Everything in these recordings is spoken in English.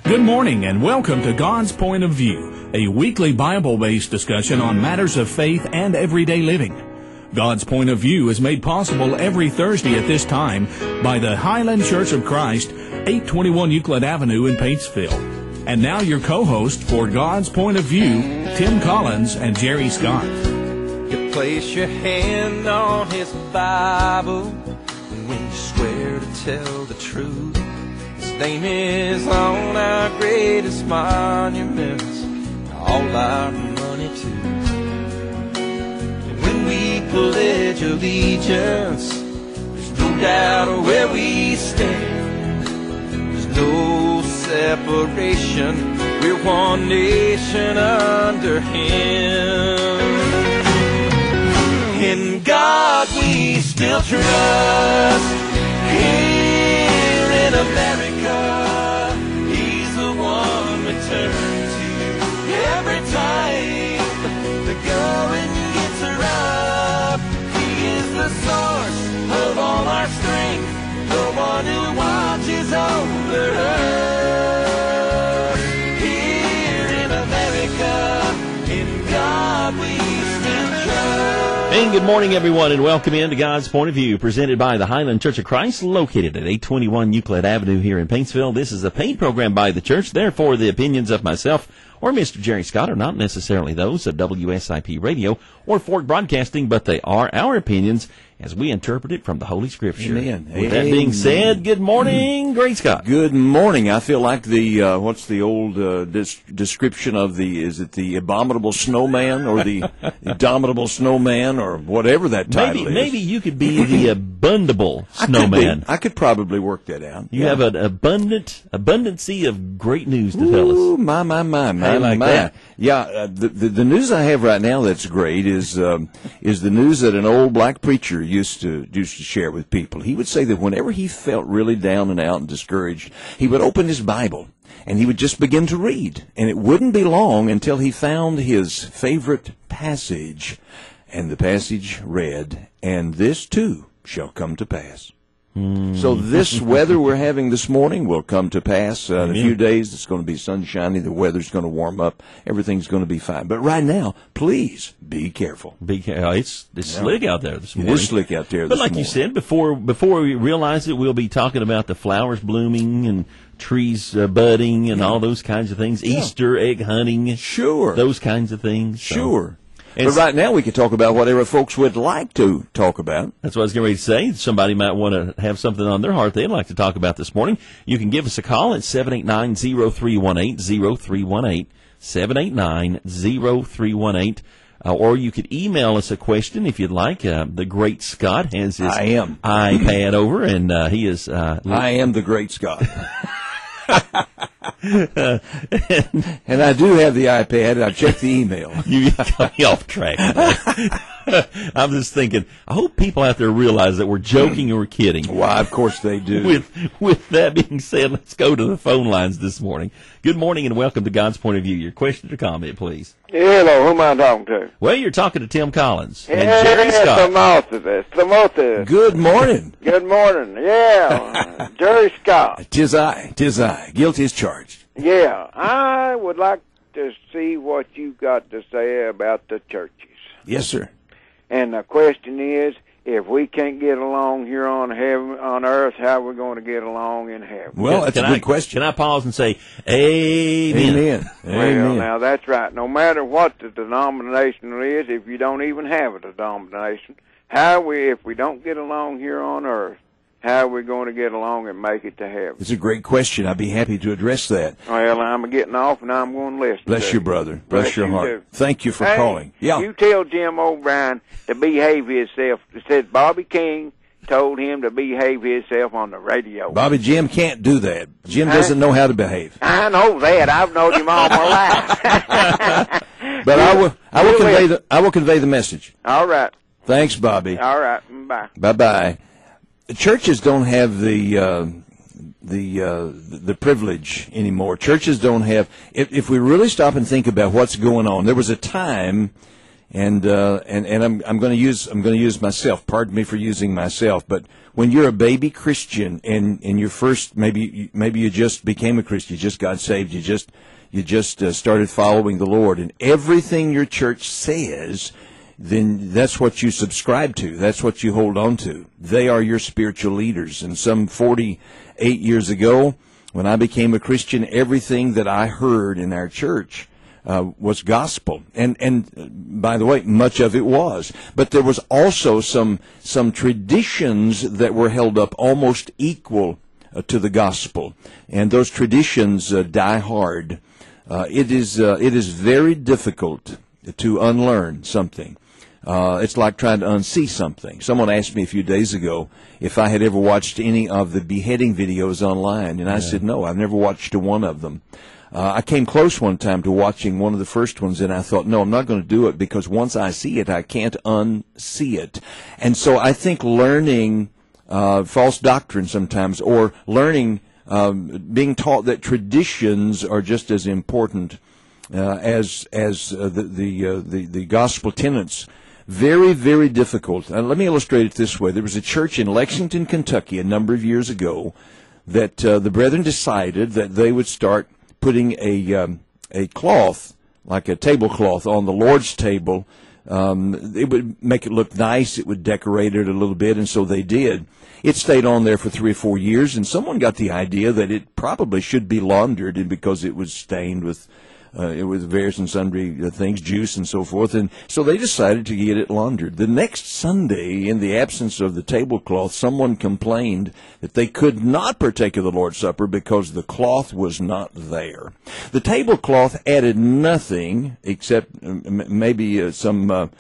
Good morning and welcome to God's Point of View, a weekly Bible-based discussion on matters of faith and everyday living. God's Point of View is made possible every Thursday at this time by the Highland Church of Christ, 821 Euclid Avenue in Paintsville. And now your co-host for God's Point of View, Tim Collins and Jerry Scott. You place your hand on His Bible when you swear to tell the truth. His name is on our greatest monuments, all our money too. And when we pledge allegiance, there's no doubt where we stand. There's no separation, we're one nation under Him. In God we still trust. Here in America, He's the one we turn to every time the going gets rough. He is the source of all our strength, the one who watches over us. Here in America, in God we still trust. And good morning, everyone, and welcome in to God's Point of View, presented by the Highland Church of Christ, located at 821 Euclid Avenue here in Paintsville. This is a paid program by the church. Therefore, the opinions of myself or Mr. Jerry Scott are not necessarily those of WSIP Radio or Fork Broadcasting, but they are our opinions as we interpret it from the Holy Scripture. Amen. With that being said, good morning, Great Scott. Good morning. I feel like the what's the old description of is it the abominable snowman or the indomitable snowman or whatever that title is? Maybe you could be the abundable snowman. I could probably work that out. You have an abundancy of great news to tell us. Ooh, my. I like that. Yeah, the news I have right now that's great is the news that an old black preacher used to share with people. He would say that whenever he felt really down and out and discouraged, he would open his Bible and he would just begin to read. And it wouldn't be long until he found his favorite passage. And the passage read, "And this too shall come to pass." So this weather we're having this morning will come to pass. In a few days, it's going to be sunshiny. The weather's going to warm up. Everything's going to be fine. But right now, please be careful. It's slick out there this morning. It is slick out there this morning. But like you said, before we realize it, we'll be talking about the flowers blooming and trees budding and all those kinds of things. Yeah. Easter egg hunting. Sure. Those kinds of things. Sure. But right now we can talk about whatever folks would like to talk about. That's what I was getting ready to say. Somebody might want to have something on their heart they'd like to talk about this morning. You can give us a call at 789-0318, 0318, 789-0318. Or you could email us a question if you'd like. The Great Scott has his iPad over, and he is... I am the Great Scott. And I do have the iPad, and I've checked the email. You got me off track. I'm just thinking, I hope people out there realize that we're joking or kidding. Why, of course they do. With that being said, let's go to the phone lines this morning. Good morning and welcome to God's Point of View. Your question or comment, please. Hello, who am I talking to? Well, you're talking to Tim Collins and Jerry Scott. Timothy. Good morning. Good morning. Yeah, Jerry Scott. Tis I. Guilty as charged. Yeah, I would like to see what you got to say about the churches. Yes, sir. And the question is, if we can't get along here on earth, how are we going to get along in heaven? Well, that's a good question. Can I pause and say, Amen? Well, now that's right. No matter what the denomination is, if you don't even have a denomination, if we don't get along here on earth, how are we going to get along and make it to heaven? It's a great question. I'd be happy to address that. Well, I'm getting off, and I'm going to listen. Bless you, brother. Bless your heart. Too. Thank you for calling. Yeah. You tell Jim O'Brien to behave himself. It said Bobby King told him to behave himself on the radio. Bobby, Jim can't do that. Jim doesn't know how to behave. I know that. I've known him all my life. But I will convey the message. All right. Thanks, Bobby. All right. Bye. Bye-bye. Churches don't have the privilege anymore. Churches don't have. If we really stop and think about what's going on, there was a time And I'm going to use myself. Pardon me for using myself, but when you're a baby Christian and you're first, maybe you just became a Christian, you just got saved, you just started following the Lord, and everything your church says, then that's what you subscribe to. That's what you hold on to. They are your spiritual leaders. And some 48 years ago, when I became a Christian, everything that I heard in our church was gospel, and by the way, much of it was. But there was also some traditions that were held up almost equal to the gospel, and those traditions die hard. It is very difficult to unlearn something. It's like trying to unsee something. Someone asked me a few days ago if I had ever watched any of the beheading videos online, and I said no, I've never watched one of them. I came close one time to watching one of the first ones, and I thought, no, I'm not going to do it, because once I see it, I can't unsee it. And so I think learning false doctrine sometimes, or learning, being taught that traditions are just as important as the gospel tenets. Very, very difficult. Let me illustrate it this way. There was a church in Lexington, Kentucky, a number of years ago that the brethren decided that they would start putting a cloth, like a tablecloth, on the Lord's table. It would make it look nice. It would decorate it a little bit, and so they did. It stayed on there for 3 or 4 years, and someone got the idea that it probably should be laundered, and because it was stained with various and sundry things, juice and so forth, and so they decided to get it laundered. The next Sunday, in the absence of the tablecloth, someone complained that they could not partake of the Lord's Supper because the cloth was not there. The tablecloth added nothing except maybe some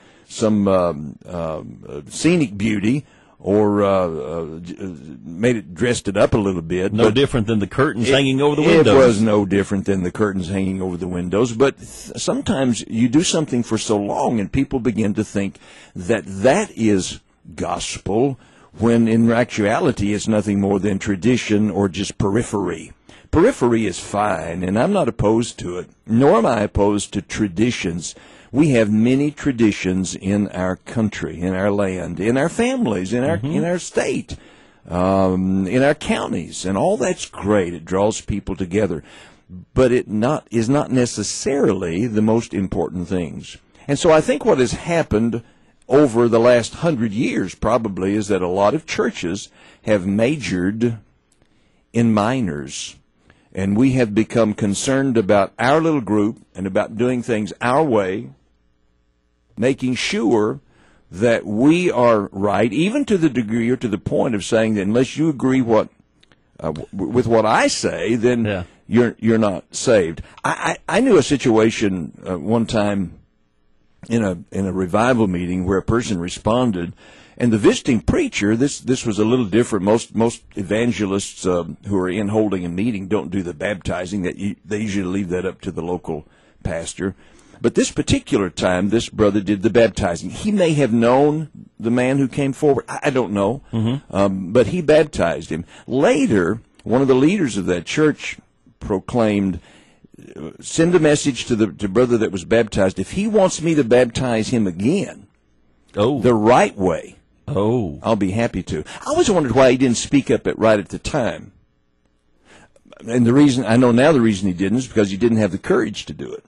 scenic beauty, or dressed it up a little bit. No different than the curtains hanging over the windows. It was no different than the curtains hanging over the windows. But sometimes you do something for so long, and people begin to think that that is gospel, when in actuality it's nothing more than tradition or just periphery. Periphery is fine, and I'm not opposed to it, nor am I opposed to traditions. We have many traditions in our country, in our land, in our families, in our state, in our counties, and all that's great. It draws people together, but it is not necessarily the most important things. And so I think what has happened over the last 100 years probably is that a lot of churches have majored in minors. And we have become concerned about our little group and about doing things our way, making sure that we are right, even to the degree or to the point of saying that unless you agree with what I say, then you're not saved. I knew a situation one time in a revival meeting where a person responded, and the visiting preacher, this was a little different. Most evangelists who are in holding a meeting don't do the baptizing. They usually leave that up to the local pastor. But this particular time, this brother did the baptizing. He may have known the man who came forward. I don't know. But he baptized him. Later, one of the leaders of that church proclaimed, send a message to the brother that was baptized. If he wants me to baptize him again, the right way, I'll be happy to. I always wondered why he didn't speak up right at the time. And the reason, I know now the reason he didn't is because he didn't have the courage to do it.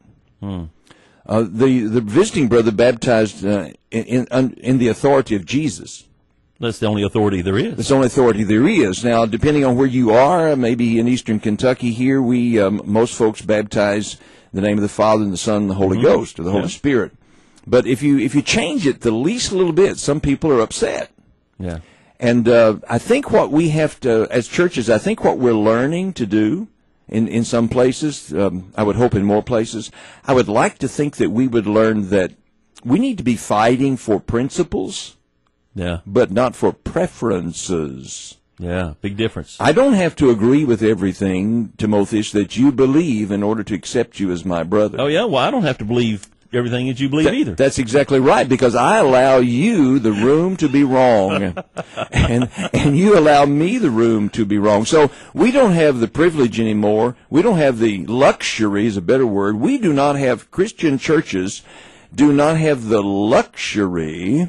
The visiting brother baptized in the authority of Jesus. That's the only authority there is. That's the only authority there is. Now, depending on where you are, maybe in eastern Kentucky here, we most folks baptize in the name of the Father and the Son and the Holy Ghost, or the Holy Spirit. But if you change it the least little bit, some people are upset. Yeah. And I think what we have to, as churches, I think what we're learning to do in some places, I would hope in more places, I would like to think that we would learn that we need to be fighting for principles, but not for preferences. Yeah, big difference. I don't have to agree with everything, Timotheus, that you believe in order to accept you as my brother. Oh, yeah? Well, I don't have to believe everything that you believe either. That's exactly right, because I allow you the room to be wrong, and you allow me the room to be wrong. So we don't have the privilege anymore. We don't have the luxury, is a better word. We do not have Christian churches do not have the luxury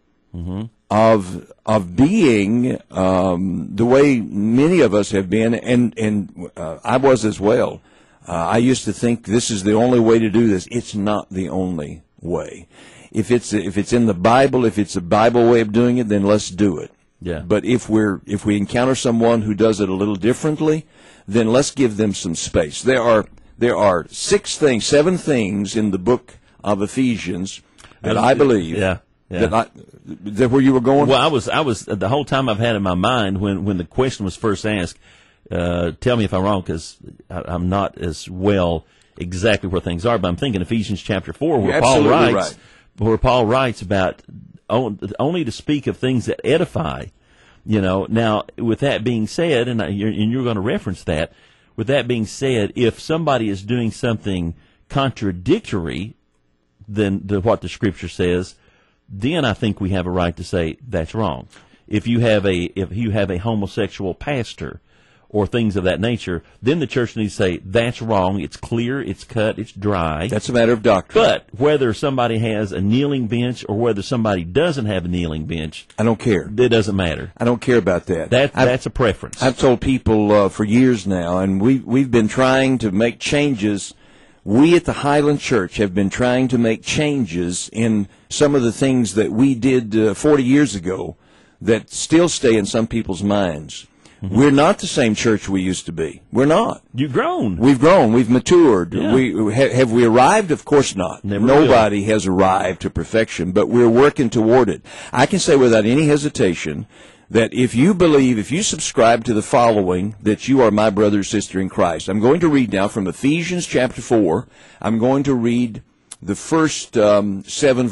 of being the way many of us have been, and I was as well. I used to think this is the only way to do this. It's not the only way. If it's in the Bible, if it's a Bible way of doing it, then let's do it. Yeah. But if we encounter someone who does it a little differently, then let's give them some space. There are 7 things in the book of Ephesians that I believe. Yeah. That where you were going? Well, I was the whole time I've had in my mind when the question was first asked. Tell me if I'm wrong, because I'm not as well exactly where things are. But I'm thinking Ephesians chapter 4, where Paul writes about only to speak of things that edify. Now with that being said, and you're going to reference that. With that being said, if somebody is doing something contradictory than what the Scripture says, then I think we have a right to say that's wrong. If you have a homosexual pastor or things of that nature, then the church needs to say that's wrong. It's clear, it's cut, it's dry. That's a matter of doctrine. But whether somebody has a kneeling bench or whether somebody doesn't have a kneeling bench, I don't care. It doesn't matter. I don't care about that. That's a preference. I've told people for years now, and we've been trying to make changes. We at the Highland Church have been trying to make changes in some of the things that we did 40 years ago that still stay in some people's minds. Mm-hmm. We're not the same church we used to be. We're not. You've grown. We've grown. We've matured. Yeah. Have we arrived? Of course not. Nobody has arrived to perfection, but we're working toward it. I can say without any hesitation that if you subscribe to the following, that you are my brother or sister in Christ. I'm going to read now from Ephesians chapter 4. I'm going to read the first 6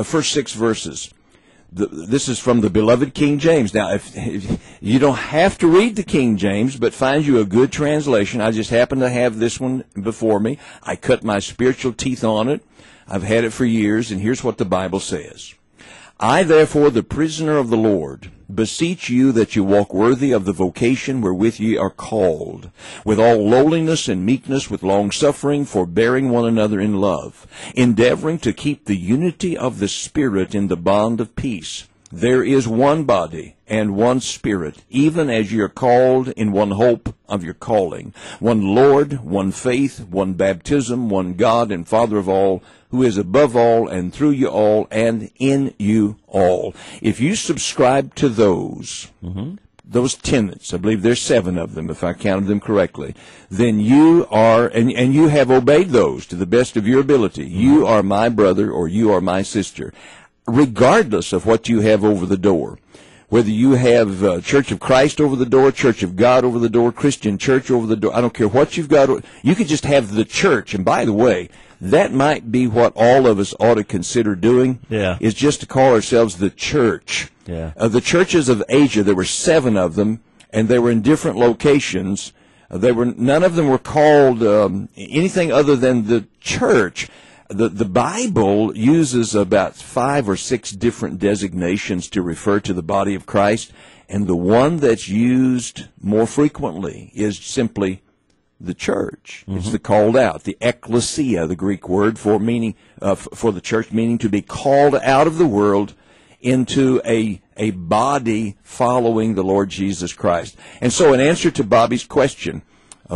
verses. This is from the beloved King James. Now, if you don't have to read the King James, but find you a good translation. I just happen to have this one before me. I cut my spiritual teeth on it. I've had it for years, and here's what the Bible says. I, therefore, the prisoner of the Lord, beseech you that you walk worthy of the vocation wherewith ye are called, with all lowliness and meekness, with longsuffering, forbearing one another in love, endeavoring to keep the unity of the Spirit in the bond of peace. There is one body and one Spirit, even as ye are called in one hope of your calling, one Lord, one faith, one baptism, one God and Father of all, who is above all and through you all and in you all. If you subscribe to those tenets, I believe there's 7 of them if I counted them correctly, then you are, and you have obeyed those to the best of your ability. You are my brother or you are my sister, regardless of what you have over the door. Whether you have Church of Christ over the door, Church of God over the door, Christian Church over the door, I don't care what you've got. You could just have the church. And by the way, that might be what all of us ought to consider doing, is just to call ourselves the church. Yeah. The churches of Asia, there were 7 of them, and they were in different locations. None of them were called anything other than the church. The Bible uses about 5 or 6 different designations to refer to the body of Christ, and the one that's used more frequently is simply the church. Mm-hmm. It's the called out, the ecclesia, the Greek word for the church, meaning to be called out of the world into a body following the Lord Jesus Christ. And so, in answer to Bobby's question, I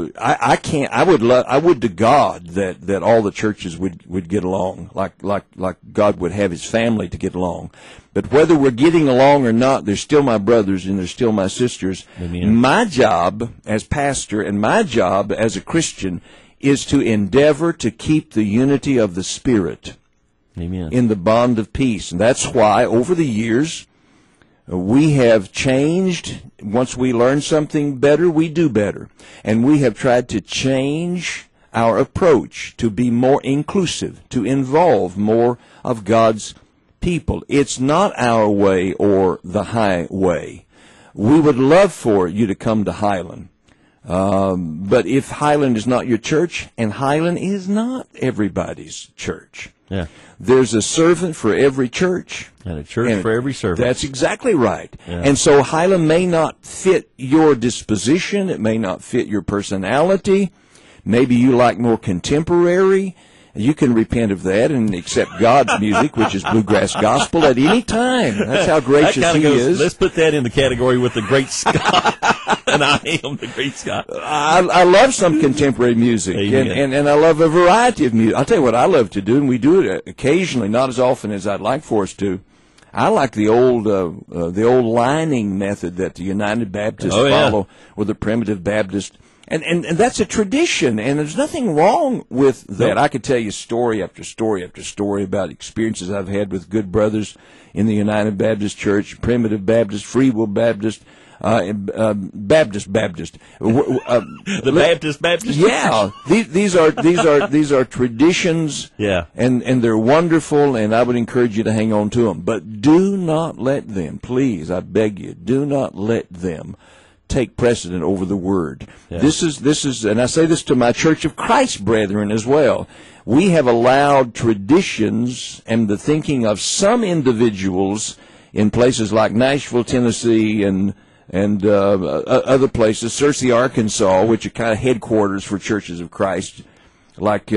would to God that all the churches would get along, like God would have His family to get along. But whether we're getting along or not, they're still my brothers and they're still my sisters. Amen. My job as pastor and my job as a Christian is to endeavor to keep the unity of the Spirit. Amen. In the bond of peace. And that's why over the years we have changed. Once we learn something better, we do better. And we have tried to change our approach to be more inclusive, to involve more of God's people. It's not our way or the highway. We would love for you to come to Highland. But if Highland is not your church, and Highland is not everybody's church. Yeah. There's a servant for every church. And a church for every servant. That's exactly right. Yeah. And so Highland may not fit your disposition. It may not fit your personality. Maybe you like more contemporary. You can repent of that and accept God's music, which is bluegrass gospel, at any time. That's how gracious that He goes, is. Let's put that in the category with the great Scott. And I am the great Scott. I love some contemporary music, Amen. and I love a variety of music. I'll tell you what I love to do, and we do it occasionally, not as often as I'd like for us to. I like the old lining method that the United Baptists follow, or the Primitive Baptist. And that's a tradition, and there's nothing wrong with that. I could tell you story after story after story about experiences I've had with good brothers in the United Baptist Church, Primitive Baptist, Free Will Baptist, Baptist. The Baptist. Yeah, these are traditions. Yeah. And they're wonderful, and I would encourage you to hang on to them. But do not let them, please, I beg you, do not let them take precedent over the Word. Yeah. This is, and I say this to my Church of Christ brethren as well. We have allowed traditions and the thinking of some individuals in places like Nashville, Tennessee, and other places, Searcy, Arkansas, which are kind of headquarters for Churches of Christ, like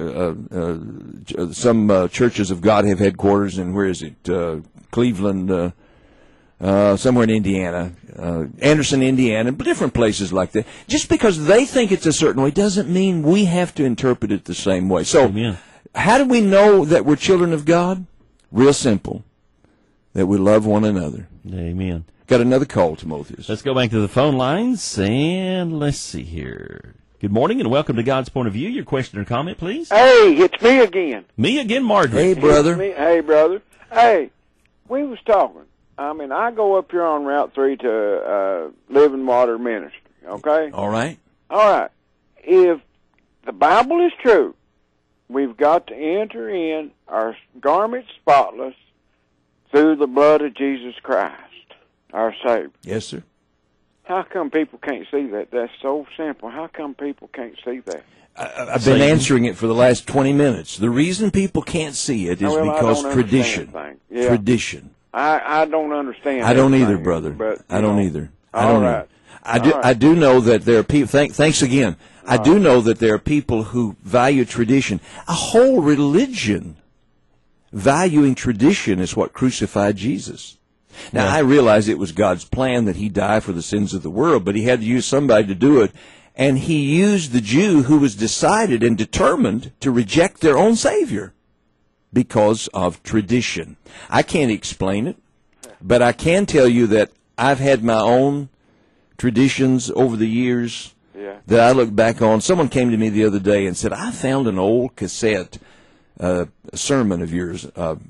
some Churches of God have headquarters in, where is it, Cleveland, somewhere in Indiana, Anderson, Indiana, but different places like that. Just because they think it's a certain way doesn't mean we have to interpret it the same way. So, Amen. How do we know that we're children of God? Real simple. That we love one another. Amen. Got another call, Timotheus. Let's go back to the phone lines, and let's see here. Good morning, and welcome to God's Point of View. Your question or comment, please. Hey, it's me again. Me again, Margaret. Hey, brother. Hey, brother. Hey, we was talking. I mean, I go up here on Route 3 to Living Water Ministry, okay? All right. All right. If the Bible is true, we've got to enter in our garments spotless through the blood of Jesus Christ, our Savior. Yes, sir. How come people can't see that? That's so simple. How come people can't see that? I've been answering it for the last 20 minutes. The reason people can't see it is because tradition. Yeah. Tradition. I don't understand. I don't either, everything, brother. But, I don't either. I all don't right. either. I do know that there are people. Thanks again. I do know that there are people who value tradition. A whole religion valuing tradition is what crucified Jesus. Now, I realize it was God's plan that He die for the sins of the world, but He had to use somebody to do it. And He used the Jew who was decided and determined to reject their own Savior because of tradition. I can't explain it, but I can tell you that I've had my own traditions over the years that I look back on. Someone came to me the other day and said, I found an old cassette sermon of yours,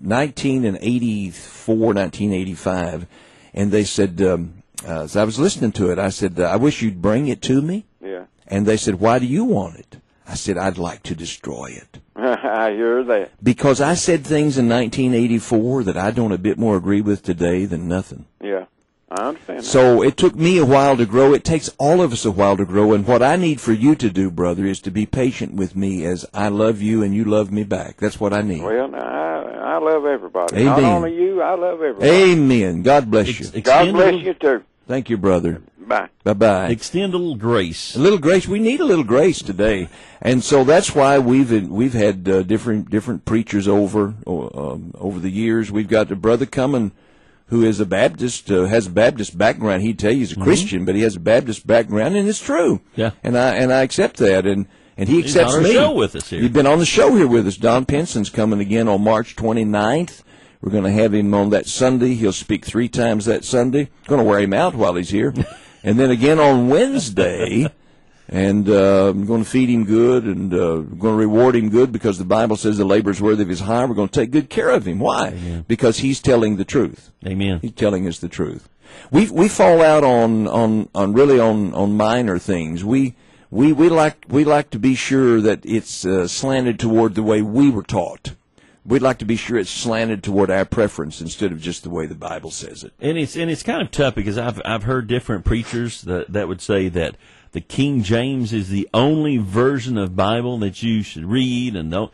1984, 1985, and they said, as I was listening to it, I said, I wish you'd bring it to me. Yeah. And they said, why do you want it? I said, I'd like to destroy it. I hear that. Because I said things in 1984 that I don't a bit more agree with today than nothing. Yeah, I understand that. So it took me a while to grow. It takes all of us a while to grow. And what I need for you to do, brother, is to be patient with me as I love you and you love me back. That's what I need. Well, I love everybody. Amen. Not only you, I love everybody. Amen. God bless you. God bless you, too. Thank you, brother. Bye. Bye-bye. Extend a little grace. A little grace. We need a little grace today, and so that's why we've had different preachers over the years. We've got a brother coming who is a Baptist, has a Baptist background. He'd tell you he's a Christian, but he has a Baptist background, and it's true. Yeah. And I accept that, and he accepts He's on our me. show with us here. He's been on the show here with us. Don Penson's coming again on March 29th. We're going to have him on that Sunday. He'll speak 3 times that Sunday. Going to wear him out while he's here. And then again on Wednesday, and I'm going to feed him good, and going to reward him good, because the Bible says the labor is worthy of his hire. We're going to take good care of him. Why? Amen. Because he's telling the truth. Amen. He's telling us the truth. We fall out on minor things. We like to be sure that it's slanted toward the way we were taught. We'd like to be sure it's slanted toward our preference instead of just the way the Bible says it. And it's kind of tough, because I've heard different preachers that would say that the King James is the only version of Bible that you should read, and don't,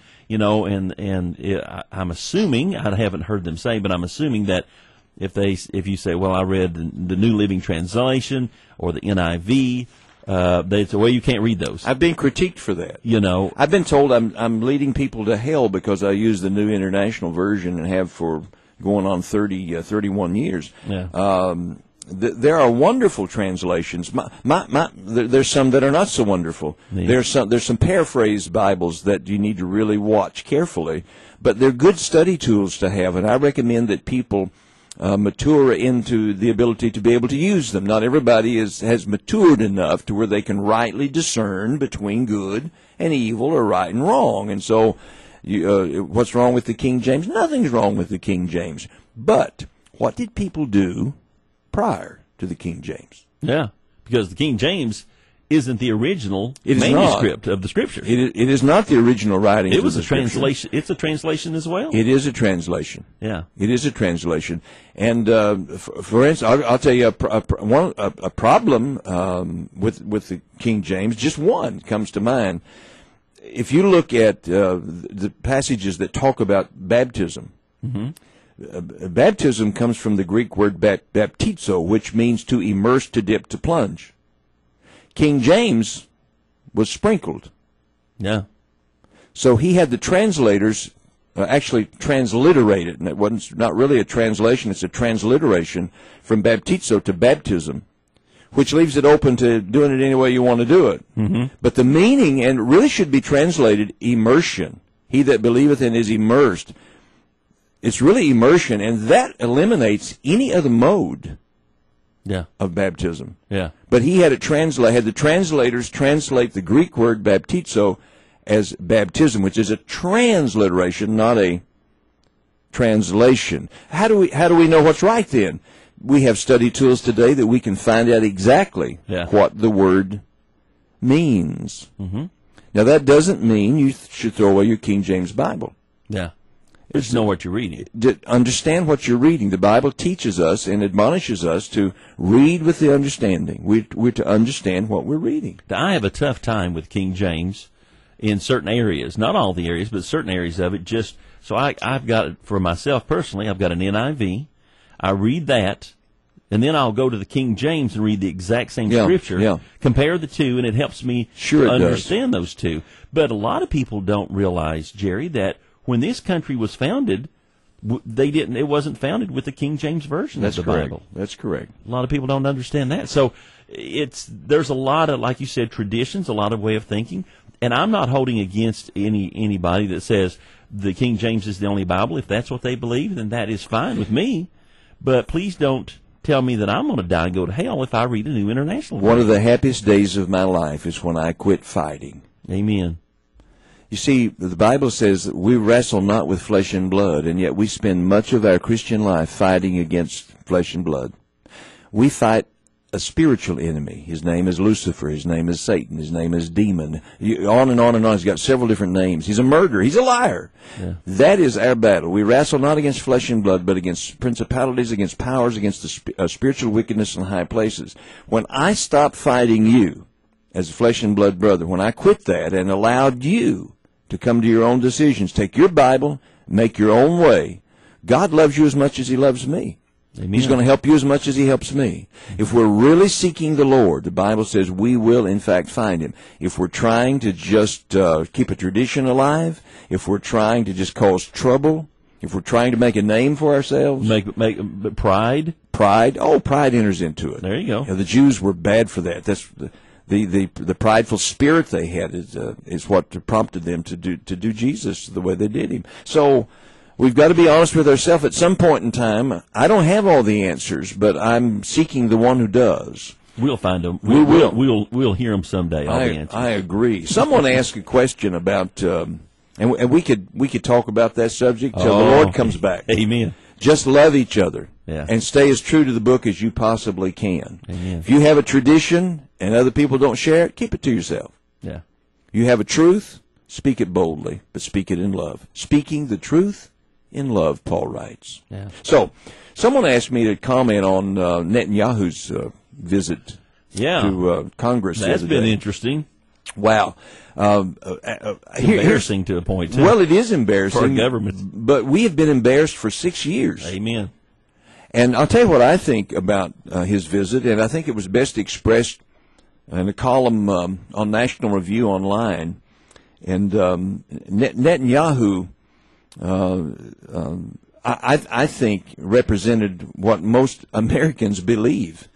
I'm assuming, I haven't heard them say, but I'm assuming that if you say, well, I read the New Living Translation or the NIV It's the way you can't read those. I've been critiqued for that. You know, I've been told I'm leading people to hell because I use the New International Version and have for going on 31 years. Yeah. There are wonderful translations. There's some that are not so wonderful. Yeah. There's some paraphrased Bibles that you need to really watch carefully, but they're good study tools to have, and I recommend that people mature into the ability to be able to use them. Not everybody has matured enough to where they can rightly discern between good and evil or right and wrong. And so, what's wrong with the King James? Nothing's wrong with the King James. But what did people do prior to the King James? Yeah, because the King James isn't the original It is manuscript of the Scripture. It is not the original writing. It was a translation. It's a translation as well. It is a translation. Yeah. It is a translation. And for instance, I'll tell you a problem with the King James. Just one comes to mind. If you look at the passages that talk about baptism, baptism comes from the Greek word baptizo, which means to immerse, to dip, to plunge. King James was sprinkled. Yeah. So he had the translators actually transliterate it, and it wasn't not really a translation, it's a transliteration from baptizo to baptism, which leaves it open to doing it any way you want to do it. Mm-hmm. But the meaning, and it really should be translated, immersion. He that believeth and is immersed. It's really immersion, and that eliminates any other mode of baptism. Yeah. But he had the translators translate the Greek word baptizo as baptism, which is a transliteration, not a translation. How do we know what's right then? We have study tools today that we can find out exactly what the word means. Mm-hmm. Now that doesn't mean you should throw away your King James Bible. Yeah. Just know what you're reading. Understand what you're reading. The Bible teaches us and admonishes us to read with the understanding. We're to understand what we're reading. I have a tough time with King James in certain areas. Not all the areas, but certain areas of it. So I've got, for myself personally, I've got an NIV. I read that, and then I'll go to the King James and read the exact same scripture, compare the two, and it helps me understand those two. But a lot of people don't realize, Jerry, that when this country was founded, it wasn't founded with the King James Version of the Bible. That's correct. A lot of people don't understand that. So there's a lot of, like you said, traditions, a lot of way of thinking, and I'm not holding against anybody that says the King James is the only Bible. If that's what they believe, then that is fine with me. But please don't tell me that I'm going to die and go to hell if I read a New International Version. One of the happiest days of my life is when I quit fighting. Amen. You see, the Bible says that we wrestle not with flesh and blood, and yet we spend much of our Christian life fighting against flesh and blood. We fight a spiritual enemy. His name is Lucifer. His name is Satan. His name is Demon. On and on and on. He's got several different names. He's a murderer. He's a liar. Yeah. That is our battle. We wrestle not against flesh and blood, but against principalities, against powers, against the spiritual wickedness in high places. When I stop fighting you as a flesh and blood brother, when I quit that and allowed you to come to your own decisions, take your Bible, make your own way, God loves you as much as He loves me. Amen. He's going to help you as much as He helps me. If we're really seeking the Lord, the Bible says we will, in fact, find Him. If we're trying to just keep a tradition alive, if we're trying to just cause trouble, if we're trying to make a name for ourselves. Make pride? Pride. Oh, pride enters into it. There you go. The Jews were bad for that. That's the prideful spirit they had is what prompted them to do Jesus the way they did Him. So we've got to be honest with ourselves. At some point in time, I don't have all the answers, but I'm seeking the one who does. We'll find them. We'll hear them someday. All the answers. I agree. Someone asked a question about, and we could talk about that subject till the Lord comes back. Amen. Just love each other. Yeah. And stay as true to the book as you possibly can. Amen. If you have a tradition and other people don't share it, keep it to yourself. Yeah. You have a truth, speak it boldly, but speak it in love. Speaking the truth in love, Paul writes. Yeah. So, someone asked me to comment on Netanyahu's visit to Congress. That's been interesting. Wow. Embarrassing to a point, too. Well, it is embarrassing. For our government. But we have been embarrassed for 6 years. Amen. And I'll tell you what I think about his visit, and I think it was best expressed in a column on National Review Online, and Netanyahu, I think, represented what most Americans believe.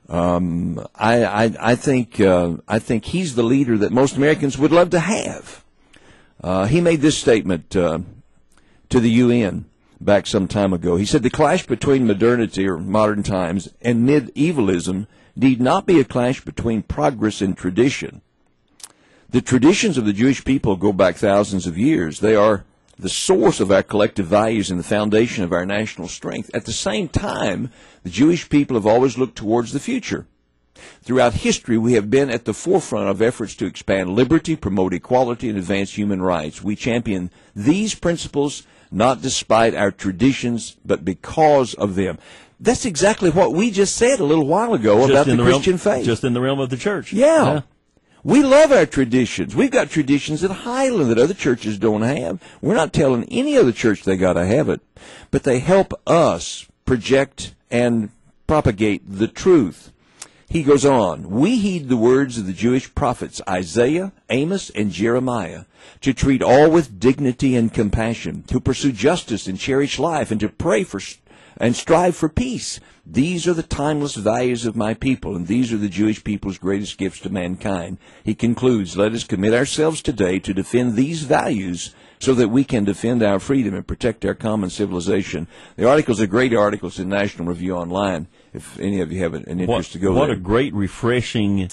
I think he's the leader that most Americans would love to have. He made this statement to the UN back some time ago. He said, "The clash between modernity, or modern times, and medievalism need not be a clash between progress and tradition. The traditions of the Jewish people go back thousands of years. They are the source of our collective values and the foundation of our national strength. At the same time, the Jewish people have always looked towards the future. Throughout history, we have been at the forefront of efforts to expand liberty, promote equality, and advance human rights. We champion these principles not despite our traditions, but because of them." That's exactly what we just said a little while ago about the Christian faith. Just in the realm of the church. Yeah. We love our traditions. We've got traditions at Highland that other churches don't have. We're not telling any other church they got to have it, but they help us project and propagate the truth. He goes on, "We heed the words of the Jewish prophets Isaiah, Amos, and Jeremiah, to treat all with dignity and compassion, to pursue justice and cherish life, and to pray for and strive for peace. These are the timeless values of my people, and these are the Jewish people's greatest gifts to mankind." He concludes, "Let us commit ourselves today to defend these values so that we can defend our freedom and protect our common civilization." The articles are great articles in National Review Online, if any of you have an interest to go there. What a great, refreshing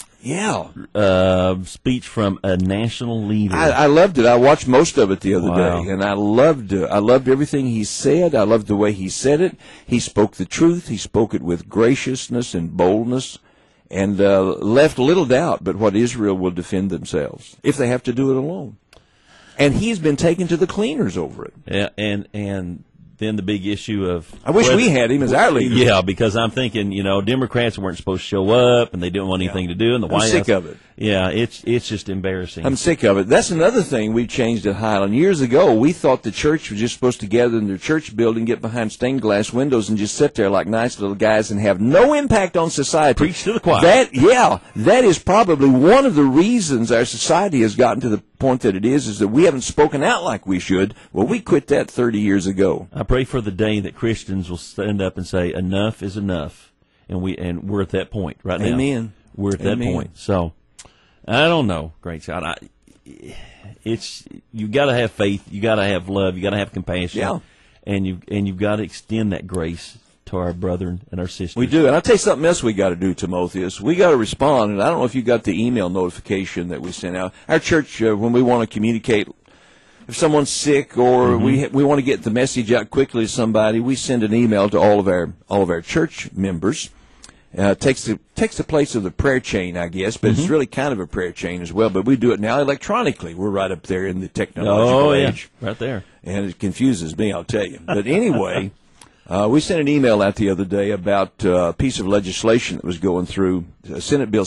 speech from a national leader. I loved it. I watched most of it the other Wow. day, and I loved everything he said. I loved the way he said it. He spoke the truth. He spoke it with graciousness and boldness, and left little doubt but what Israel will defend themselves if they have to do it alone. And he's been taken to the cleaners over it. Yeah, and then the big issue of... I wish we had him as our leader. Yeah, because I'm thinking, Democrats weren't supposed to show up, and they didn't want anything to do, and the White House... I'm sick of it. Yeah, it's just embarrassing. I'm sick of it. That's another thing we changed at Highland. Years ago, we thought the church was just supposed to gather in their church building, get behind stained glass windows, and just sit there like nice little guys and have no impact on society. Preach to the choir. That is probably one of the reasons our society has gotten to the point that it is that we haven't spoken out like we should. Well, we quit that 30 years ago. I pray for the day that Christians will stand up and say, enough is enough. And we're at that point right now. Amen. We're at that point. So, I don't know, Great Scott. You got to have faith, you got to have love, you got to have compassion, and you've got to extend that grace to our brethren and our sisters. We do, and I'll tell you something else we got to do, Timotheus. We got to respond, and I don't know if you got the email notification that we sent out. Our church, when we want to communicate, if someone's sick or we want to get the message out quickly to somebody, we send an email to all of our church members. Takes the place of the prayer chain, I guess, but it's really kind of a prayer chain as well. But we do it now electronically. We're right up there in the technological age. Right there. And it confuses me, I'll tell you. But anyway, we sent an email out the other day about a piece of legislation that was going through, Senate Bill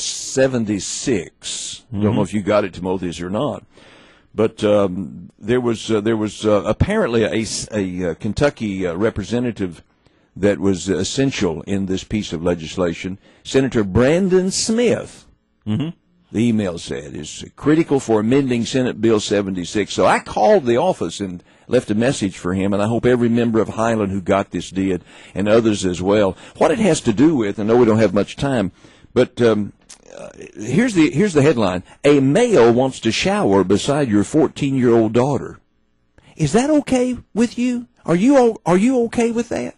76. Don't know if you got it, Timotheus, or not. But there was apparently a Kentucky representative that was essential in this piece of legislation. Senator Brandon Smith, the email said, is critical for amending Senate Bill 76. So I called the office and left a message for him, and I hope every member of Highland who got this did, and others as well. What it has to do with, I know we don't have much time, but here's the headline. A male wants to shower beside your 14-year-old daughter. Is that okay with you? Are you okay with that?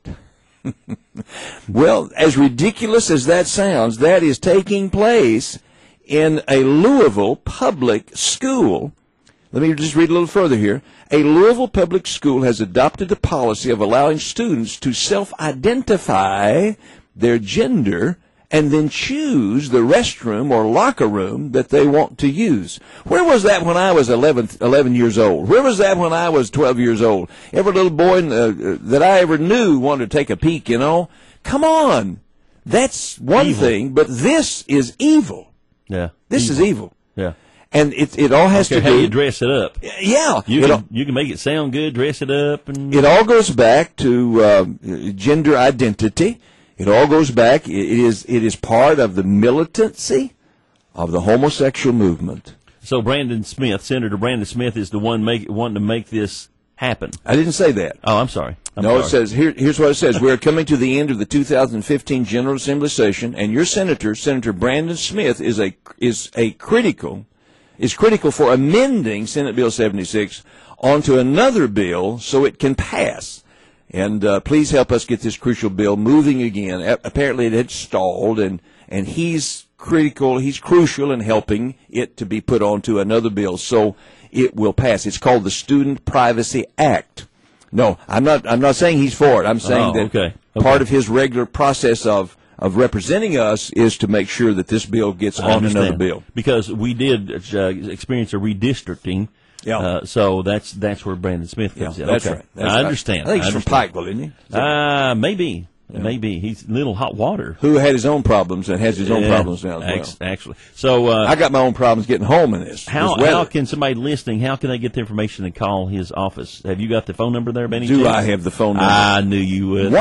Well, as ridiculous as that sounds, that is taking place in a Louisville public school. Let me just read a little further here. A Louisville public school has adopted the policy of allowing students to self-identify their gender and then choose the restroom or locker room that they want to use. Where was that when I was 11 years old? Where was that when I was 12 years old? Every little boy that I ever knew wanted to take a peek, Come on. That's one thing, but this is evil. Yeah. This is evil. Yeah. And it all has to do... how you dress it up. Yeah. You can make it sound good, dress it up. And it all goes back to gender identity. It all goes back. It is part of the militancy of the homosexual movement. So Brandon Smith, Senator Brandon Smith, is the one wanting to make this happen. I didn't say that. Oh, I'm sorry. It says, here's what it says. We are coming to the end of the 2015 General Assembly session, and your senator, Senator Brandon Smith, is critical for amending Senate Bill 76 onto another bill so it can pass. And please help us get this crucial bill moving again. Apparently it had stalled, and he's crucial in helping it to be put onto another bill so it will pass. It's called the Student Privacy Act. No, I'm not saying he's for it. I'm saying that part of his regular process of representing us is to make sure that this bill gets on another bill. Because we did experience a redistricting. Yeah. So that's where Brandon Smith comes in. That's okay. right. That's I understand. I think he's from Pikeville, isn't he? Maybe. Yeah. Maybe. He's a little hot water. Who had his own problems and has his own problems now as well. Actually. So, I got my own problems getting home in this. How can somebody listening, how can they get the information and call his office? Have you got the phone number there, Benny? Do I have the phone number? I knew you would.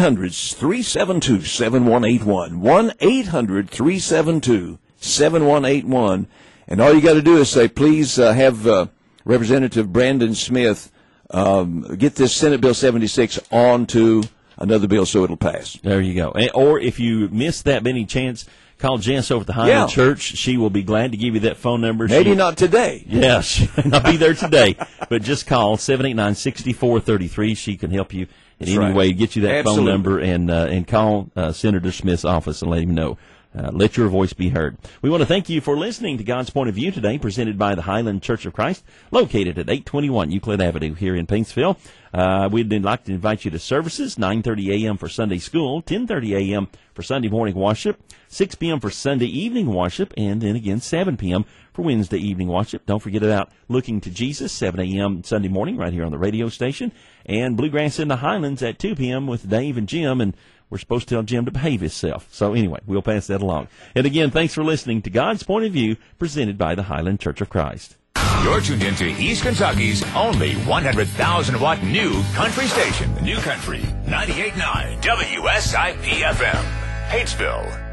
1-800-372-7181. 1-800-372-7181. And all you got to do is say, please have Representative Brandon Smith get this Senate Bill 76 onto another bill so it'll pass. There you go. Or if you missed that by any chance, call Jess over at the Highland Church. She will be glad to give you that phone number. Maybe not today. Yeah, she may not be there today, but just call 789-6433. She can help you in any way, get you that phone number, and call Senator Smith's office and let him know. Let your voice be heard. We want to thank you for listening to God's Point of View today, presented by the Highland Church of Christ, located at 821 Euclid Avenue here in Paintsville. We'd like to invite you to services, 9:30 a.m. for Sunday school, 10:30 a.m. for Sunday morning worship, 6 p.m. for Sunday evening worship, and then again 7 p.m. for Wednesday evening worship. Don't forget about Looking to Jesus, 7 a.m. Sunday morning right here on the radio station, and Bluegrass in the Highlands at 2 p.m. with Dave and Jim, and we're supposed to tell Jim to behave himself. So anyway, we'll pass that along. And again, thanks for listening to God's Point of View, presented by the Highland Church of Christ. You're tuned into East Kentucky's only 100,000-watt new country station. New Country 98.9 WSIP FM, Patesville.